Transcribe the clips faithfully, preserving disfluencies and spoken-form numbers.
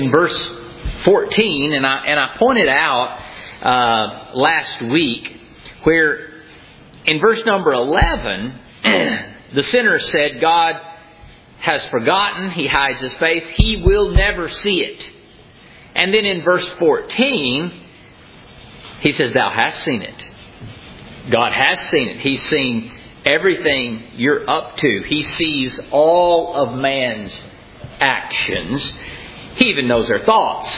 In verse fourteen, and I and I pointed out uh, last week where in verse number eleven, the sinner said, God has forgotten, He hides His face, He will never see it. And then in verse fourteen, He says, Thou hast seen it. God has seen it. He's seen everything you're up to. He sees all of man's actions. He even knows their thoughts.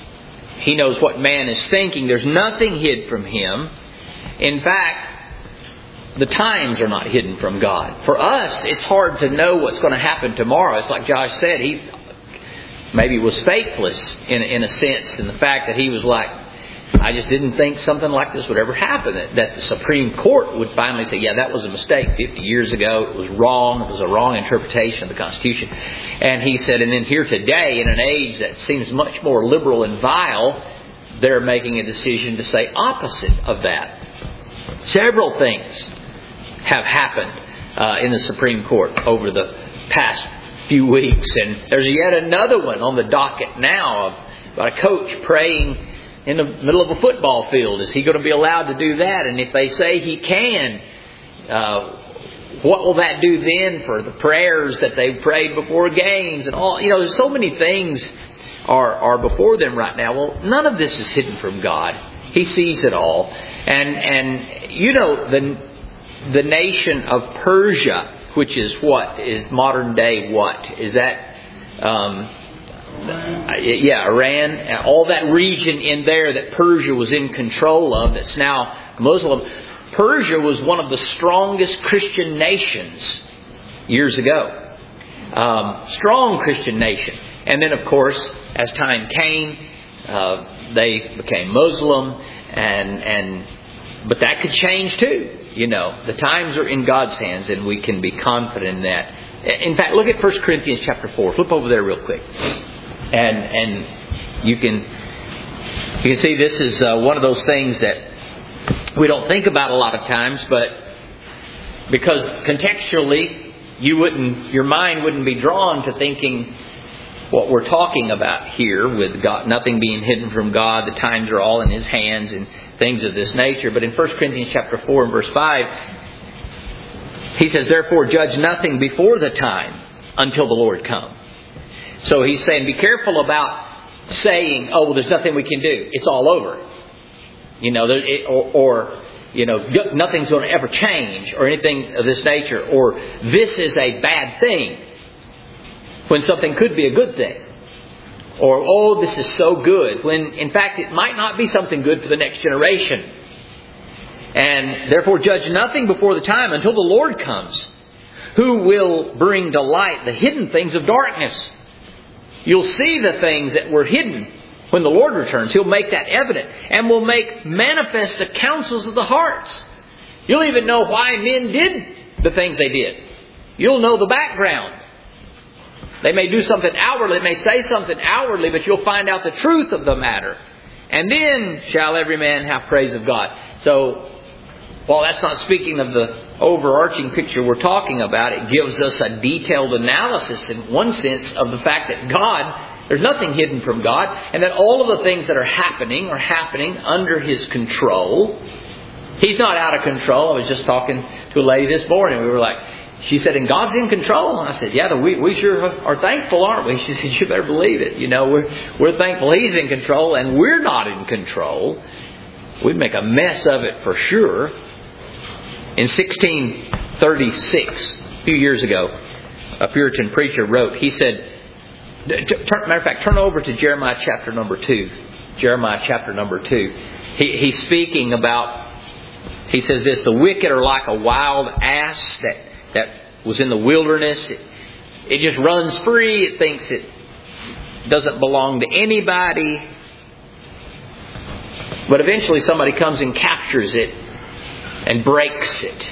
He knows what man is thinking. There's nothing hid from Him. In fact, the times are not hidden from God. For us, it's hard to know what's going to happen tomorrow. It's like Josh said, he maybe was faithless in, in a sense, in the fact that he was like, I just didn't think something like this would ever happen. That, that the Supreme Court would finally say, yeah, that was a mistake fifty years ago. It was wrong. It was a wrong interpretation of the Constitution. And he said, and then here today, in an age that seems much more liberal and vile, they're making a decision to say opposite of that. Several things have happened uh, in the Supreme Court over the past few weeks. And there's yet another one on the docket now of, about a coach praying in the middle of a football field. Is he going to be allowed to do that? And if they say he can, uh, what will that do then for the prayers that they've prayed before games and all? You know, there's so many things are are before them right now. Well, none of this is hidden from God. He sees it all. And and you know, the the nation of Persia, which is what is modern day what is that? Um, Yeah, Iran, all that region in there that Persia was in control of, that's now Muslim. Persia was one of the strongest Christian nations years ago. Um, strong Christian nation. And then, of course, as time came, uh, they became Muslim, and and but that could change too. You know, the times are in God's hands, and we can be confident in that. In fact, look at First Corinthians chapter four. Flip over there real quick. And and you can you can see this is uh, one of those things that we don't think about a lot of times, but because contextually you wouldn't your mind wouldn't be drawn to thinking what we're talking about here with God, nothing being hidden from God, the times are all in His hands and things of this nature. But in First Corinthians chapter four and verse five, he says, "Therefore judge nothing before the time until the Lord come." So he's saying, be careful about saying, oh, well, there's nothing we can do. It's all over. You know, it, or, or, you know, nothing's going to ever change or anything of this nature. Or this is a bad thing when something could be a good thing. Or, oh, this is so good when, in fact, it might not be something good for the next generation. And therefore judge nothing before the time until the Lord comes, who will bring to light the hidden things of darkness. You'll see the things that were hidden when the Lord returns. He'll make that evident and will make manifest the counsels of the hearts. You'll even know why men did the things they did. You'll know the background. They may do something outwardly, they may say something outwardly, but you'll find out the truth of the matter. And then shall every man have praise of God. So, while that's not speaking of the overarching picture we're talking about, it gives us a detailed analysis in one sense of the fact that God, there's nothing hidden from God, and that all of the things that are happening are happening under His control. He's not out of control. I was just talking to a lady this morning. We were like, she said, and God's in control. And I said, yeah, we, we sure are thankful, aren't we? She said, you better believe it. You know, we're, we're thankful He's in control, and we're not in control. We'd make a mess of it for sure. In sixteen thirty-six, a few years ago, a Puritan preacher wrote, he said, turn, matter of fact, turn over to Jeremiah chapter number two. Jeremiah chapter number two. He, he's speaking about, he says this, the wicked are like a wild ass that, that was in the wilderness. It, it just runs free. It thinks it doesn't belong to anybody. But eventually somebody comes and captures it and breaks it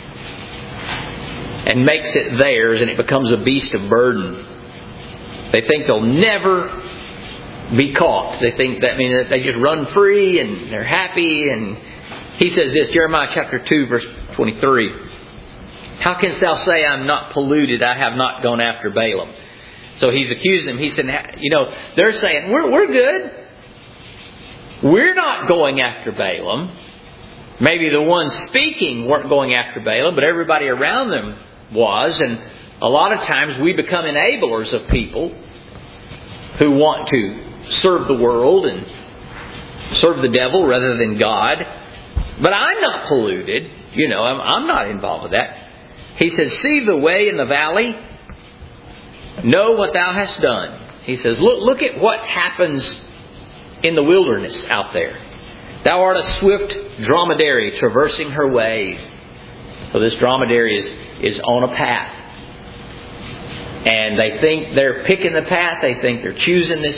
and makes it theirs, and it becomes a beast of burden. They think they'll never be caught. They think that I mean that they just run free and they're happy. And he says this, Jeremiah chapter two, verse twenty-three. How canst thou say, I'm not polluted, I have not gone after Balaam? So he's accusing them. He said, you know, they're saying, we're, we're good. We're not going after Balaam. Maybe the ones speaking weren't going after Balaam, but everybody around them was. And a lot of times we become enablers of people who want to serve the world and serve the devil rather than God. But I'm not polluted. You know, I'm, I'm not involved with that. He says, see the way in the valley. Know what thou hast done. He says, look, look at what happens in the wilderness out there. Thou art a swift dromedary traversing her ways. So this dromedary is, is on a path. And they think they're picking the path. They think they're choosing this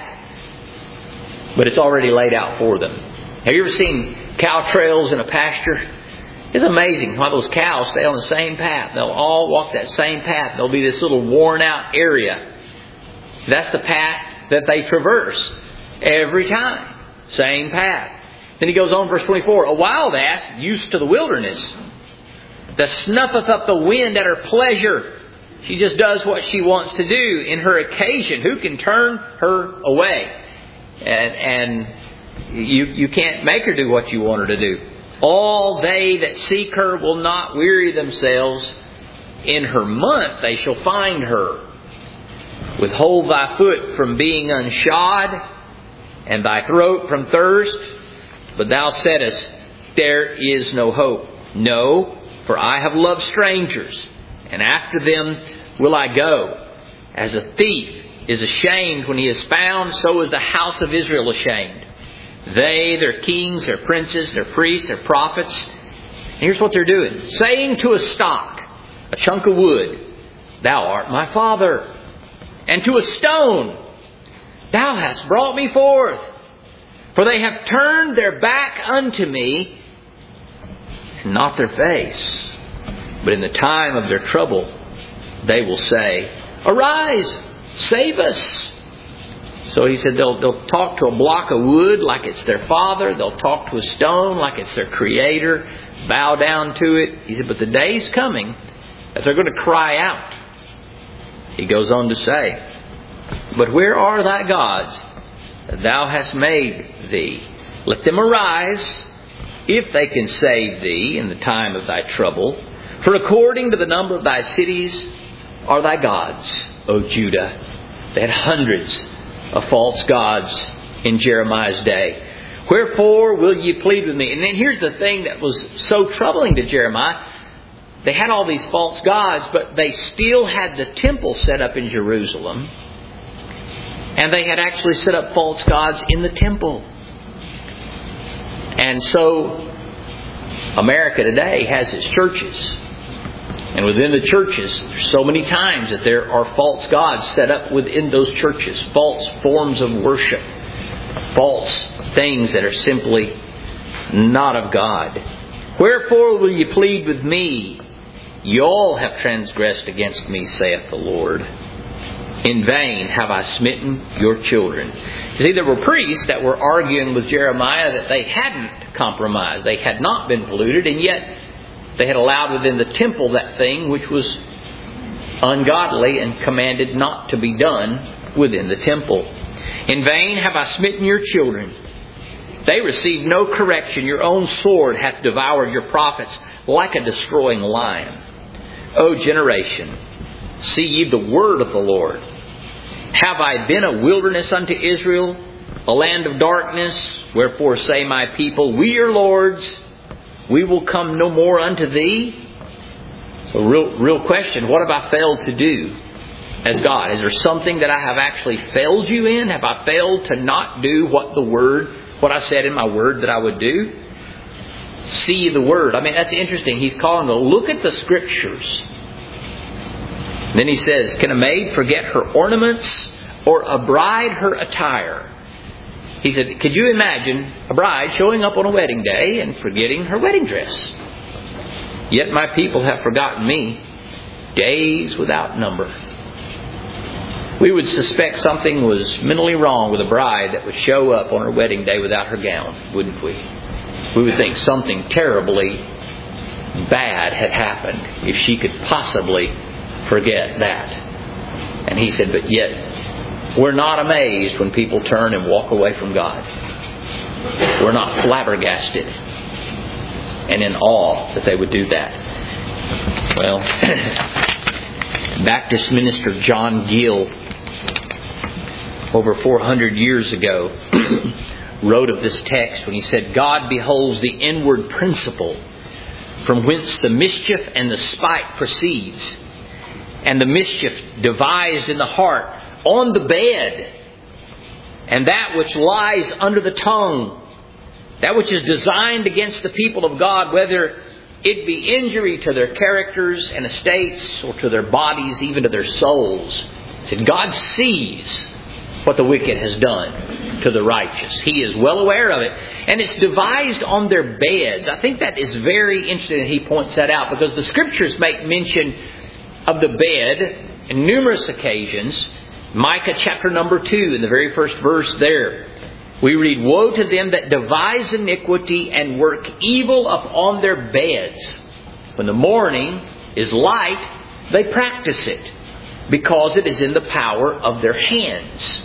path. But it's already laid out for them. Have you ever seen cow trails in a pasture? It's amazing how those cows stay on the same path. They'll all walk that same path. There'll be this little worn out area. That's the path that they traverse every time. Same path. Then he goes on, verse twenty-four. A wild ass, used to the wilderness, that snuffeth up the wind at her pleasure. She just does what she wants to do in her occasion. Who can turn her away? And, and you, you can't make her do what you want her to do. All they that seek her will not weary themselves. In her month they shall find her. Withhold thy foot from being unshod, and thy throat from thirst. But thou saidest, there is no hope. No, for I have loved strangers, and after them will I go. As a thief is ashamed when he is found, so is the house of Israel ashamed. They, their kings, their princes, their priests, their prophets. And here's what they're doing. Saying to a stock, a chunk of wood, thou art my father. And to a stone, thou hast brought me forth. For they have turned their back unto me, and not their face. But in the time of their trouble, they will say, arise, save us. So he said they'll, they'll talk to a block of wood like it's their father. They'll talk to a stone like it's their creator. Bow down to it. He said, but the day's coming that they're going to cry out. He goes on to say, but where are thy gods that thou hast made thee? Let them arise, if they can save thee in the time of thy trouble. For according to the number of thy cities are thy gods, O Judah. They had hundreds of false gods in Jeremiah's day. Wherefore will ye plead with me? And then here's the thing that was so troubling to Jeremiah. They had all these false gods, but they still had the temple set up in Jerusalem. And they had actually set up false gods in the temple. And so America today has its churches. And within the churches, there's so many times that there are false gods set up within those churches. False forms of worship. False things that are simply not of God. Wherefore will ye plead with me? Ye all have transgressed against me, saith the Lord. In vain have I smitten your children. You see, there were priests that were arguing with Jeremiah that they hadn't compromised. They had not been polluted, and yet they had allowed within the temple that thing which was ungodly and commanded not to be done within the temple. In vain have I smitten your children. They received no correction. Your own sword hath devoured your prophets like a destroying lion. O generation, see ye the word of the Lord. Have I been a wilderness unto Israel, a land of darkness? Wherefore say my people, we are lords. We will come no more unto thee. So real, real question, what have I failed to do as God? Is there something that I have actually failed you in? Have I failed to not do what the word, what I said in my word that I would do? See the word. I mean, that's interesting. He's calling to look at the scriptures. Then he says, can a maid forget her ornaments, or a bride her attire? He said, could you imagine a bride showing up on a wedding day and forgetting her wedding dress? Yet my people have forgotten me days without number. We would suspect something was mentally wrong with a bride that would show up on her wedding day without her gown, wouldn't we? We would think something terribly bad had happened if she could possibly forget that. And he said, but yet we're not amazed when people turn and walk away from God. We're not flabbergasted and in awe that they would do that. Well, Baptist minister John Gill, over four hundred years ago, wrote of this text when he said, God beholds the inward principle from whence the mischief and the spite proceeds, and the mischief devised in the heart on the bed, and that which lies under the tongue, that which is designed against the people of God, whether it be injury to their characters and estates, or to their bodies, even to their souls. He said, God sees what the wicked has done to the righteous. He is well aware of it. And it's devised on their beds. I think that is very interesting that he points that out, because the Scriptures make mention of the bed in numerous occasions. Micah chapter number two, in the very first verse there, we read, woe to them that devise iniquity and work evil upon their beds. When the morning is light, they practice it, because it is in the power of their hands.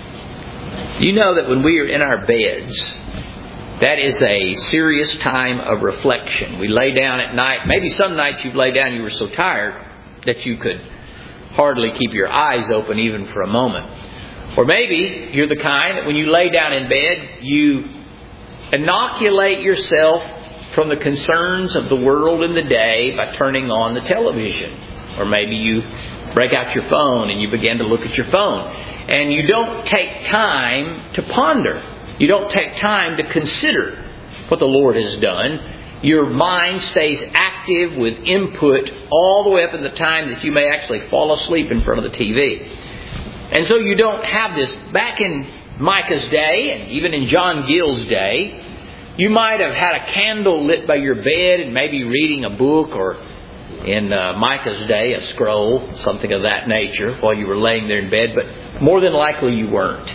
You know that when we are in our beds, that is a serious time of reflection. We lay down at night. Maybe some nights you've laid down and you were so tired that you could hardly keep your eyes open even for a moment. Or maybe you're the kind that when you lay down in bed, you inoculate yourself from the concerns of the world and the day by turning on the television. Or maybe you break out your phone and you begin to look at your phone. And you don't take time to ponder. You don't take time to consider what the Lord has done. Your mind stays active with input all the way up in the time that you may actually fall asleep in front of the T V. And so you don't have this. Back in Micah's day, and even in John Gill's day, you might have had a candle lit by your bed and maybe reading a book, or in uh, Micah's day, a scroll, something of that nature, while you were laying there in bed. But more than likely you weren't.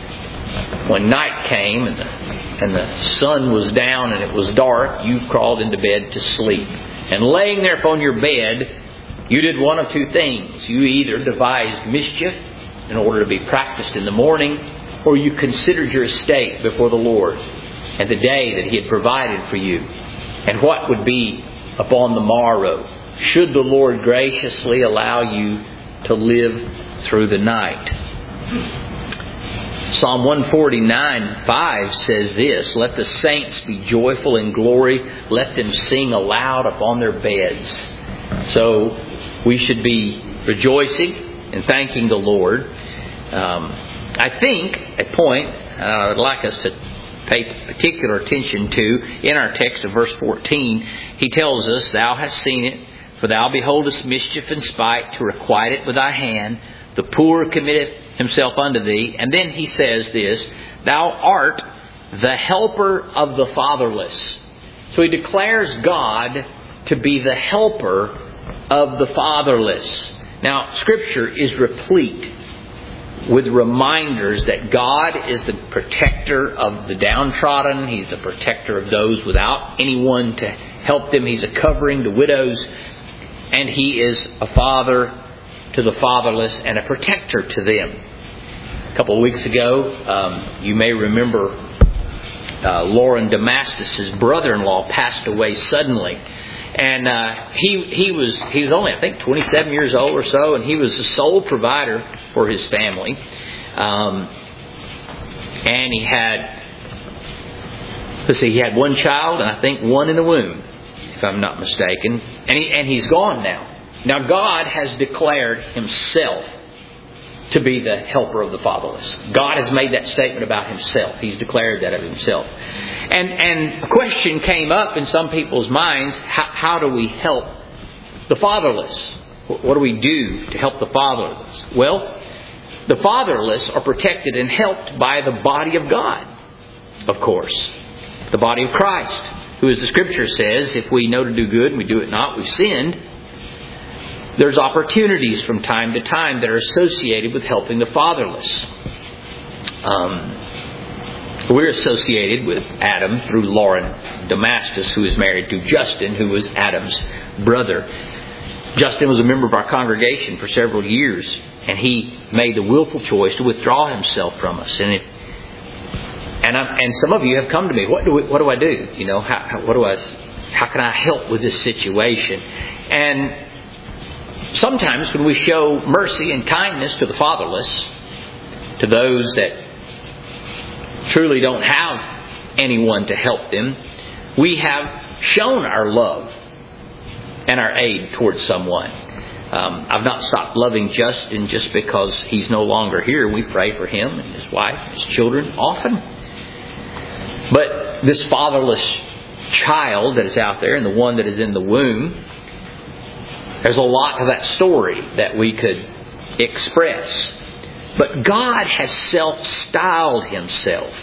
When night came and the, and the sun was down and it was dark, you crawled into bed to sleep. And laying there upon your bed, you did one of two things. You either devised mischief in order to be practiced in the morning, or you considered your estate before the Lord and the day that He had provided for you, and what would be upon the morrow, should the Lord graciously allow you to live through the night. Psalm one forty-nine five says this, let the saints be joyful in glory, let them sing aloud upon their beds. So we should be rejoicing and thanking the Lord. Um, I think a point uh, I would like us to pay particular attention to in our text of verse fourteen. He tells us, thou hast seen it, for thou beholdest mischief and spite to requite it with thy hand. The poor committeth himself unto thee. And then he says this, thou art the helper of the fatherless. So he declares God to be the helper of the fatherless. Now, Scripture is replete with reminders that God is the protector of the downtrodden. He's the protector of those without anyone to help them. He's a covering to widows. And He is a father to the fatherless and a protector to them. A couple of weeks ago, um, you may remember uh, Lauren Damascus' brother-in-law passed away suddenly. And uh, he he was he was only, I think, twenty-seven years old or so, and he was the sole provider for his family. Um, and he had, let's see, he had one child, and I think one in the womb, if I'm not mistaken. And he, and he's gone now. Now God has declared Himself to be the helper of the fatherless. God has made that statement about Himself. He's declared that of Himself. And and a question came up in some people's minds, how, how do we help the fatherless? What do we do to help the fatherless? Well, the fatherless are protected and helped by the body of God, of course. The body of Christ, who, as the Scripture says, if we know to do good and we do it not, we've sinned. There's opportunities from time to time that are associated with helping the fatherless. Um, we're associated with Adam through Lauren Damascus, who is married to Justin, who was Adam's brother. Justin was a member of our congregation for several years, and he made the willful choice to withdraw himself from us. And if, and I'm, and some of you have come to me, what do we, what do I do? You know, how, how what do I? How can I help with this situation? And sometimes when we show mercy and kindness to the fatherless, to those that truly don't have anyone to help them, we have shown our love and our aid towards someone. Um, I've not stopped loving Justin just because he's no longer here. We pray for him and his wife and his children often. But this fatherless child that is out there and the one that is in the womb, there's a lot to that story that we could express. But God has self-styled Himself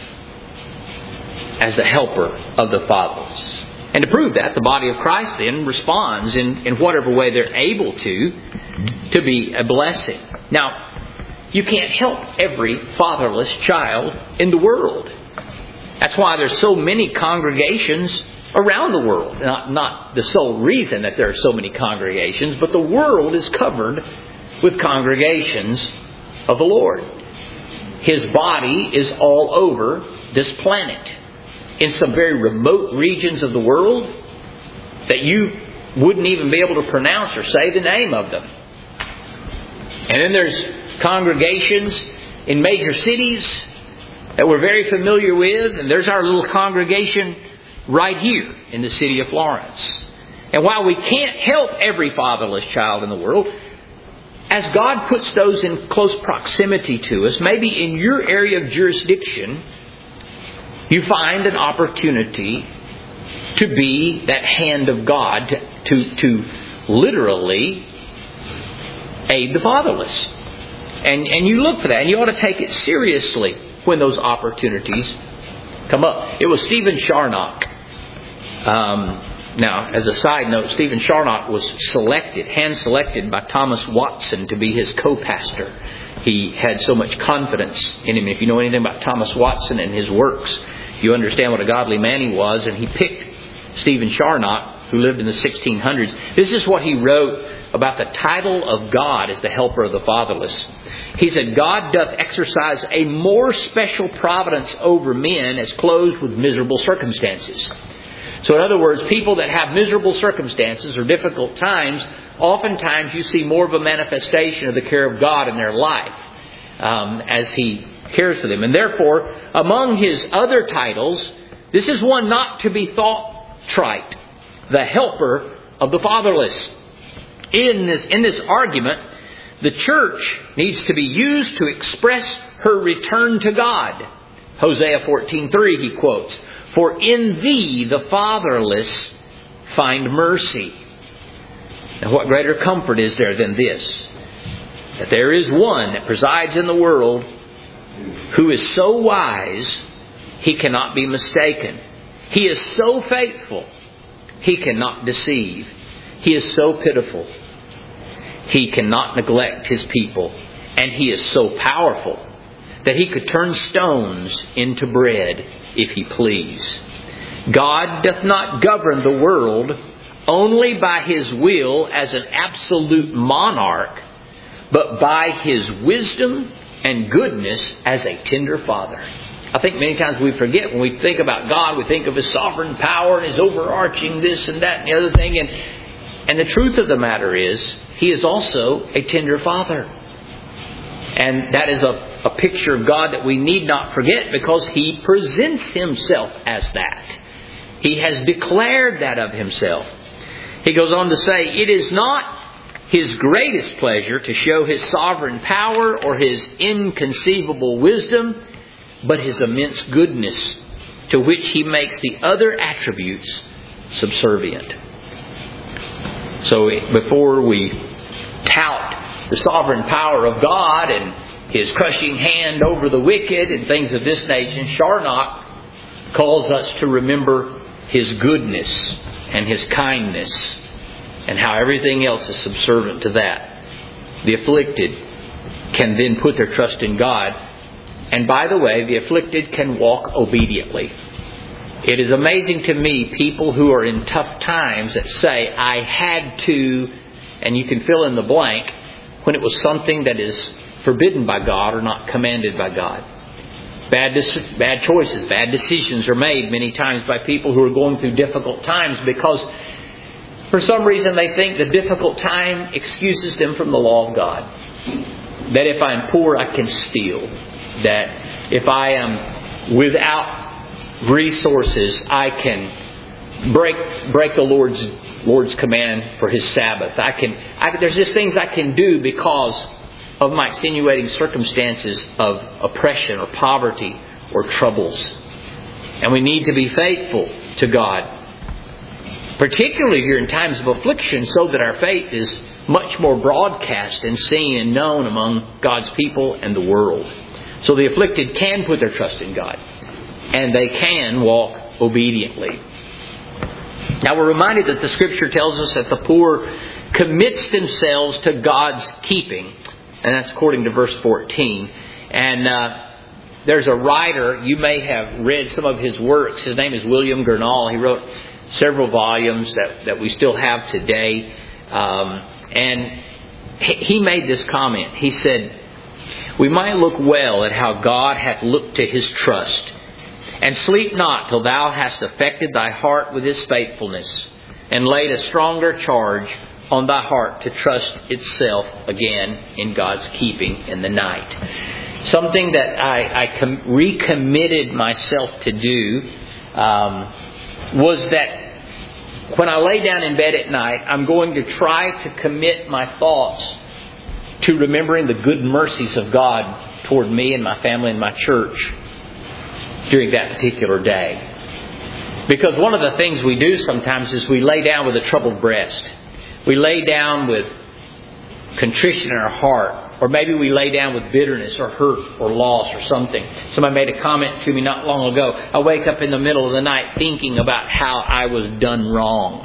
as the helper of the fatherless. And to prove that, the body of Christ then responds in, in whatever way they're able to, to be a blessing. Now, you can't help every fatherless child in the world. That's why there's so many congregations around the world. Not, not the sole reason that there are so many congregations, but the world is covered with congregations of the Lord. His body is all over this planet. In some very remote regions of the world that you wouldn't even be able to pronounce or say the name of them. And then there's congregations in major cities that we're very familiar with. And there's our little congregation right here in the city of Florence. And while we can't help every fatherless child in the world, as God puts those in close proximity to us, maybe in your area of jurisdiction, you find an opportunity to be that hand of God, to, to, to literally aid the fatherless. And, and you look for that, and you ought to take it seriously when those opportunities come up. It was Stephen Charnock. Um, now, as a side note, Stephen Charnock was selected, hand-selected by Thomas Watson to be his co-pastor. He had so much confidence in him. If you know anything about Thomas Watson and his works, you understand what a godly man he was. And he picked Stephen Charnock, who lived in the sixteen hundreds. This is what he wrote about the title of God as the helper of the fatherless. He said, God doth exercise a more special providence over men as clothed with miserable circumstances. So in other words, people that have miserable circumstances or difficult times, oftentimes you see more of a manifestation of the care of God in their life um, as He cares for them. And therefore, among his other titles, this is one not to be thought trite. The helper of the fatherless. In this, in this argument, the church needs to be used to express her return to God. Hosea fourteen three, he quotes, For in thee the fatherless find mercy. And what greater comfort is there than this? That there is one that presides in the world who is so wise, He cannot be mistaken. He is so faithful, He cannot deceive. He is so pitiful, He cannot neglect His people. And He is so powerful that He could turn stones into bread if He please. God doth not govern the world only by His will as an absolute monarch, but by His wisdom and goodness as a tender Father. I think many times we forget when we think about God, we think of His sovereign power and His overarching this and that and the other thing. And, and the truth of the matter is, He is also a tender Father. And that is a, a picture of God that we need not forget, because He presents Himself as that. He has declared that of Himself. He goes on to say, it is not His greatest pleasure to show His sovereign power or His inconceivable wisdom, but His immense goodness, to which He makes the other attributes subservient. So before we tout the sovereign power of God and His crushing hand over the wicked and things of this nature, Charnock calls us to remember His goodness and His kindness, and how everything else is subservient to that. The afflicted can then put their trust in God. And by the way, the afflicted can walk obediently. It is amazing to me, people who are in tough times that say, I had to and you can fill in the blank when it was something that is forbidden by God or not commanded by God. Bad, bad choices, bad decisions are made many times by people who are going through difficult times because for some reason they think the difficult time excuses them from the law of God. That if I'm poor, I can steal. That if I am without resources, I can break break the Lord's Lord's command for His Sabbath. I can. I, there's just things I can do because of my extenuating circumstances of oppression or poverty or troubles. And we need to be faithful to God, particularly during times of affliction, so that our faith is much more broadcast and seen and known among God's people and the world. So the afflicted can put their trust in God, and they can walk obediently. Now we're reminded that the Scripture tells us that the poor commits themselves to God's keeping. And that's according to verse fourteen. And uh, there's a writer, you may have read some of his works. His name is William Gurnall. He wrote several volumes that, that we still have today. Um, and he made this comment. He said, "We might look well at how God hath looked to His trust, and sleep not till thou hast affected thy heart with His faithfulness, and laid a stronger charge on thy heart to trust itself again in God's keeping in the night." Something that I, I com- recommitted myself to do um, was that when I lay down in bed at night, I'm going to try to commit my thoughts to remembering the good mercies of God toward me and my family and my church during that particular day. Because one of the things we do sometimes is we lay down with a troubled breast. We lay down with contrition in our heart. Or maybe we lay down with bitterness or hurt or loss or something. Somebody made a comment to me not long ago. I wake up in the middle of the night thinking about how I was done wrong.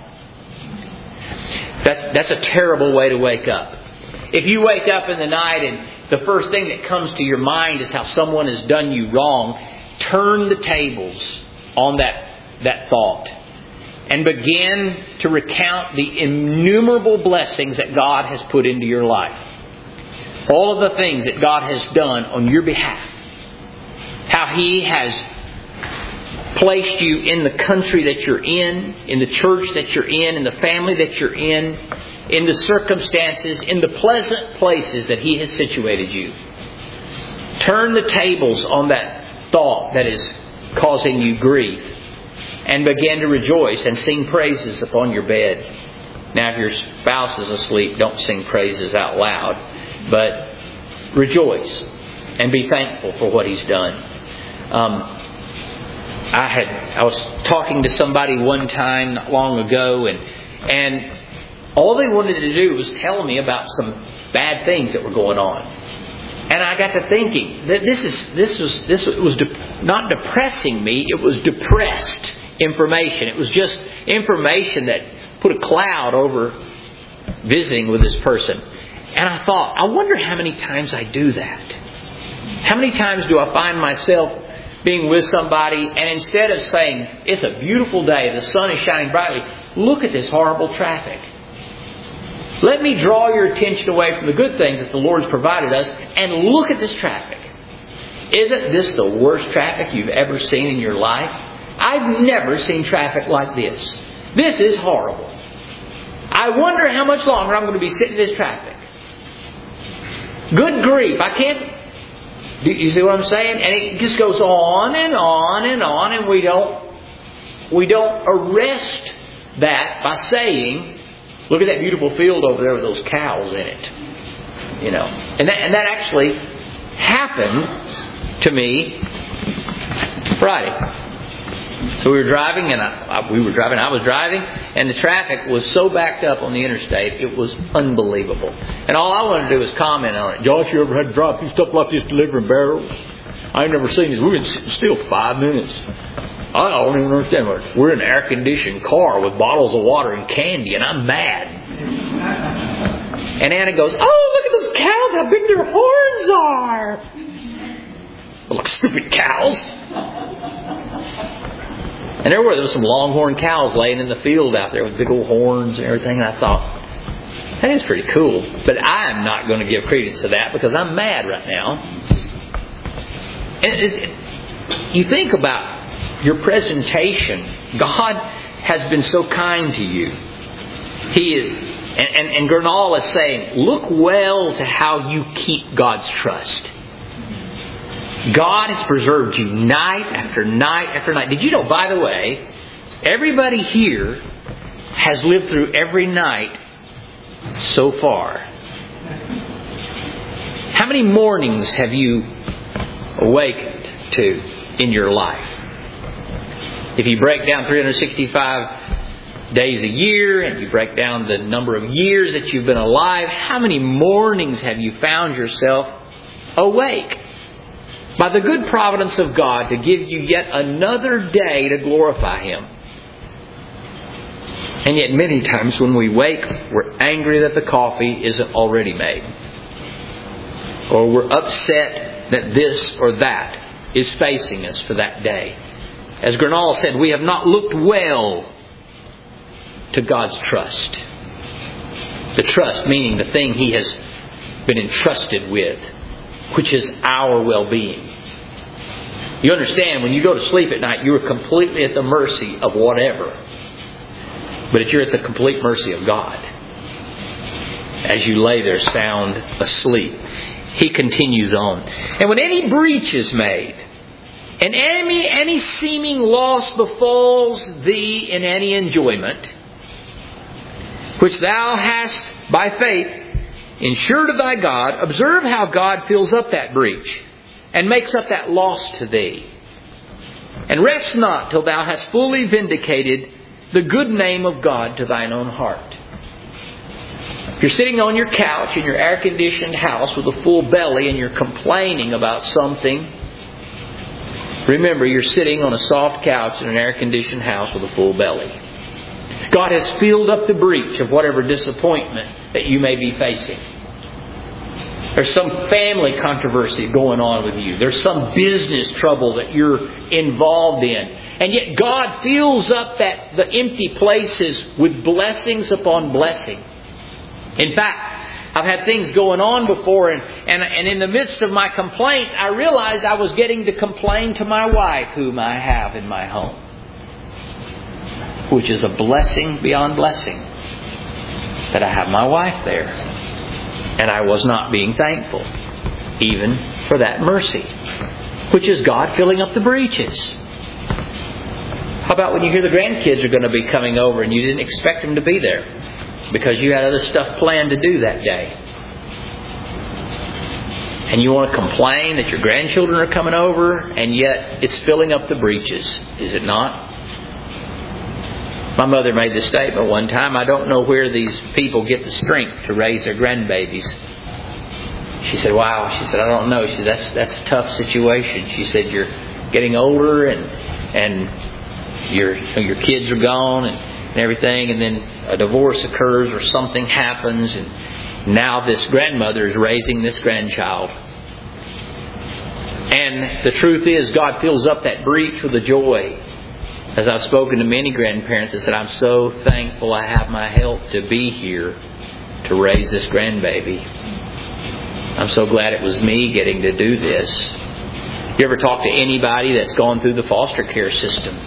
That's, that's a terrible way to wake up. If you wake up in the night and the first thing that comes to your mind is how someone has done you wrong, turn the tables on that, that thought. And begin to recount the innumerable blessings that God has put into your life. All of the things that God has done on your behalf. How He has placed you in the country that you're in, in the church that you're in, in the family that you're in, in the circumstances, in the pleasant places that He has situated you. Turn the tables on that thought that is causing you grief. And begin to rejoice and sing praises upon your bed. Now, if your spouse is asleep, don't sing praises out loud. But rejoice and be thankful for what He's done. Um, I had I was talking to somebody one time not long ago, and and all they wanted to do was tell me about some bad things that were going on. And I got to thinking that this is this was this was de- not depressing me; it was depressed information. It was just information that put a cloud over visiting with this person. And I thought, I wonder how many times I do that. How many times do I find myself being with somebody, and instead of saying, "It's a beautiful day, the sun is shining brightly, look at this horrible traffic. Let me draw your attention away from the good things that the Lord's provided us, and look at this traffic. Isn't this the worst traffic you've ever seen in your life? I've never seen traffic like this. This is horrible. I wonder how much longer I'm going to be sitting in this traffic. Good grief, I can't..." Do you see what I'm saying? And it just goes on and on and on, and we don't we don't arrest that by saying, "Look at that beautiful field over there with those cows in it." You know, and that and that actually happened to me Friday. So we were driving, and I, I, we were driving. I was driving, and the traffic was so backed up on the interstate, it was unbelievable. And all I wanted to do was comment on it. "Josh, you ever had to drive through stuff like this delivering barrels? I've never seen this. We've been sitting still for five minutes. I don't even understand what. We're in an air-conditioned car with bottles of water and candy, and I'm mad." And Anna goes, "Oh, look at those cows! How big their horns are!" Look, stupid cows. And there were, there were some longhorn cows laying in the field out there with big old horns and everything. And I thought, That is pretty cool. But I am not going to give credence to that because I'm mad right now. And it, it, you think about your presentation. God has been so kind to you. He is, and, and, and Gurnall is saying, look well to how you keep God's trust. God has preserved you night after night after night. Did you know, by the way, everybody here has lived through every night so far. How many mornings have you awakened to in your life? If you break down three hundred sixty-five days a year and you break down the number of years that you've been alive, how many mornings have you found yourself awake by the good providence of God to give you yet another day to glorify Him? And yet many times when we wake, we're angry that the coffee isn't already made. Or we're upset that this or that is facing us for that day. As Gurnall said, we have not looked well to God's trust. The trust meaning the thing He has been entrusted with, which is our well-being. You understand, when you go to sleep at night, you are completely at the mercy of whatever. But you're at the complete mercy of God as you lay there sound asleep. He continues on. And when any breach is made, and any, any seeming loss befalls thee in any enjoyment, which thou hast by faith ensured of thy God, observe how God fills up that breach and makes up that loss to thee. And rest not till thou hast fully vindicated the good name of God to thine own heart. If you're sitting on your couch in your air-conditioned house with a full belly and you're complaining about something, remember you're sitting on a soft couch in an air-conditioned house with a full belly. God has filled up the breach of whatever disappointment that you may be facing. There's some family controversy going on with you. There's some business trouble that you're involved in. And yet God fills up that the empty places with blessings upon blessing. In fact, I've had things going on before, and, and, and in the midst of my complaints, I realized I was getting to complain to my wife, whom I have in my home. Which is a blessing beyond blessing, that I have my wife there. And I was not being thankful, even for that mercy, which is God filling up the breaches. How about when you hear the grandkids are going to be coming over and you didn't expect them to be there because you had other stuff planned to do that day? And you want to complain that your grandchildren are coming over, and yet it's filling up the breaches, is it not? My mother made the statement one time, I don't know where these people get the strength to raise their grandbabies. She said, wow. She said, I don't know. She said, that's that's a tough situation. She said, you're getting older and and your your kids are gone and, and everything, and then a divorce occurs or something happens, and now this grandmother is raising this grandchild. And the truth is, God fills up that breach with a joy. As I've spoken to many grandparents, I said, I'm so thankful I have my health to be here to raise this grandbaby. I'm so glad it was me getting to do this. You ever talk to anybody that's gone through the foster care system?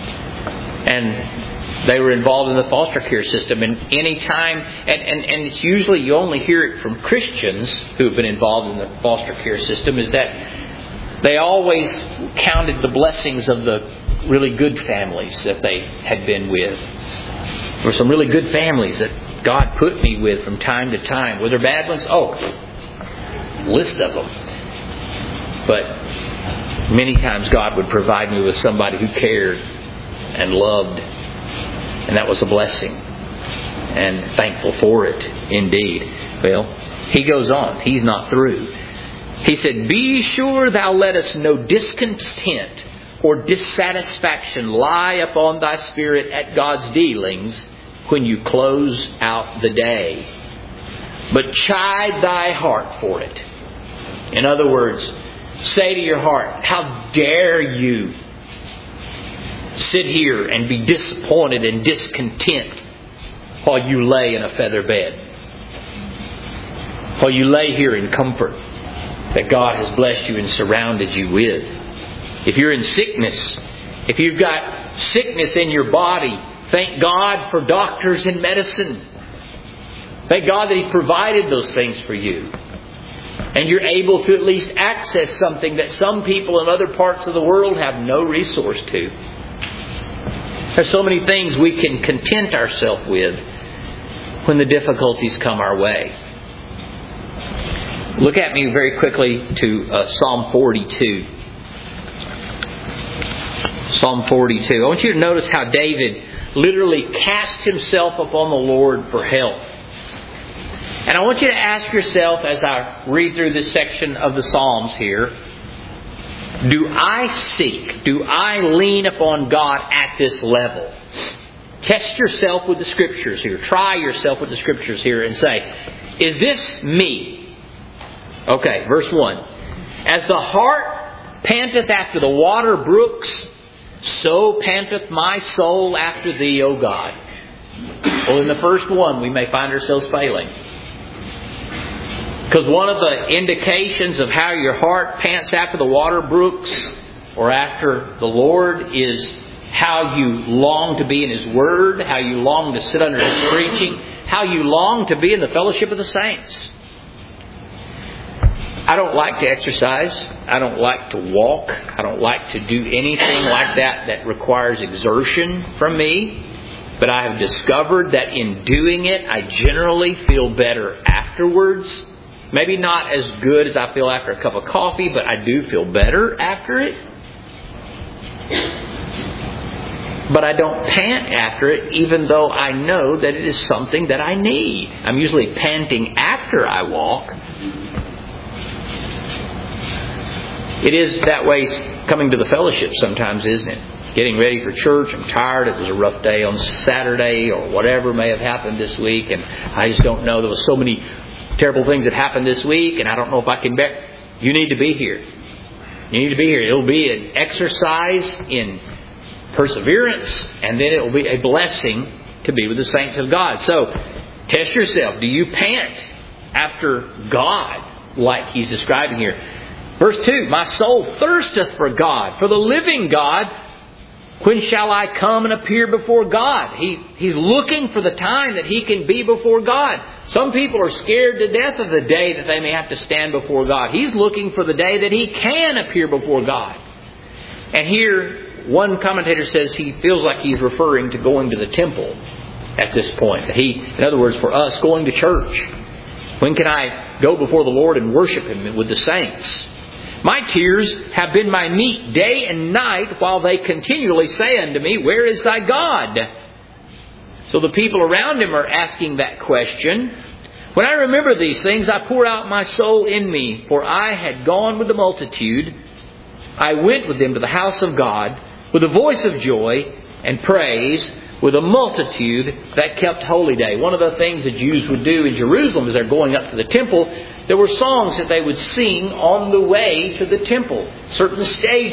And they were involved in the foster care system. And any time, and, and, and it's usually you only hear it from Christians who have been involved in the foster care system, is that they always counted the blessings of the really good families that they had been with. There were some really good families that God put me with from time to time. Were there bad ones? Oh, list of them. But many times God would provide me with somebody who cared and loved, and that was a blessing, and thankful for it indeed. Well, he goes on. He's not through. He said, be sure thou lettest no discontent or dissatisfaction lie upon thy spirit at God's dealings when you close out the day, but chide thy heart for it. In other words, say to your heart, how dare you sit here and be disappointed and discontent while you lay in a feather bed? while you lay here in comfort that God has blessed you and surrounded you with. If you're in sickness, if you've got sickness in your body, thank God for doctors and medicine. Thank God that He's provided those things for you. And you're able to at least access something that some people in other parts of the world have no resource to. There's so many things we can content ourselves with when the difficulties come our way. Look at me very quickly to uh, Psalm forty-two. Psalm forty-two. I want you to notice how David literally cast himself upon the Lord for help. And I want you to ask yourself as I read through this section of the Psalms here, do I seek, do I lean upon God at this level? Test yourself with the Scriptures here. Try yourself with the Scriptures here and say, is this me? Okay, verse one. As the hart panteth after the water brooks, so panteth my soul after Thee, O God. Well, in the first one, we may find ourselves failing. Because one of the indications of how your heart pants after the water brooks or after the Lord is how you long to be in His Word, how you long to sit under His preaching, how you long to be in the fellowship of the saints. I don't like to exercise. I don't like to walk. I don't like to do anything like that that requires exertion from me. But I have discovered that in doing it, I generally feel better afterwards. Maybe not as good as I feel after a cup of coffee, but I do feel better after it. But I don't pant after it, even though I know that it is something that I need. I'm usually panting after I walk. It is that way coming to the fellowship sometimes, isn't it? Getting ready for church. I'm tired. It was a rough day on Saturday or whatever may have happened this week. And I just don't know. There was so many terrible things that happened this week, and I don't know if I can bear. You need to be here. You need to be here. It'll be an exercise in perseverance, and then it will be a blessing to be with the saints of God. So, test yourself. Do you pant after God like He's describing here? Verse two, my soul thirsteth for God, for the living God. When shall I come and appear before God? He, he's looking for the time that he can be before God. Some people are scared to death of the day that they may have to stand before God. He's looking for the day that he can appear before God. And here, one commentator says he feels like he's referring to going to the temple at this point. He, in other words, for us, going to church. When can I go before the Lord and worship Him with the saints? My tears have been my meat day and night, while they continually say unto me, where is thy God? So the people around him are asking that question. When I remember these things, I pour out my soul in me, for I had gone with the multitude. I went with them to the house of God with a voice of joy and praise, with a multitude that kept holy day. One of the things the Jews would do in Jerusalem as they're going up to the temple, there were songs that they would sing on the way to the temple. Certain stages